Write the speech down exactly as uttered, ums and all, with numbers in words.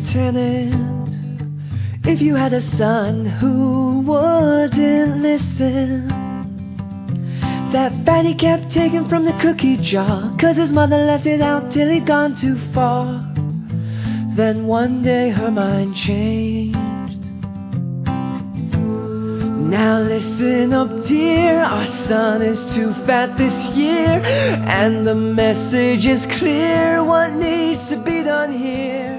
Lieutenant, if you had a son who wouldn't listen, that fatty kept taking from the cookie jar, 'cause his mother left it out till he'd gone too far. Then one day her mind changed. Now listen up, dear, our son is too fat this year, and the message is clear, what needs to be done here.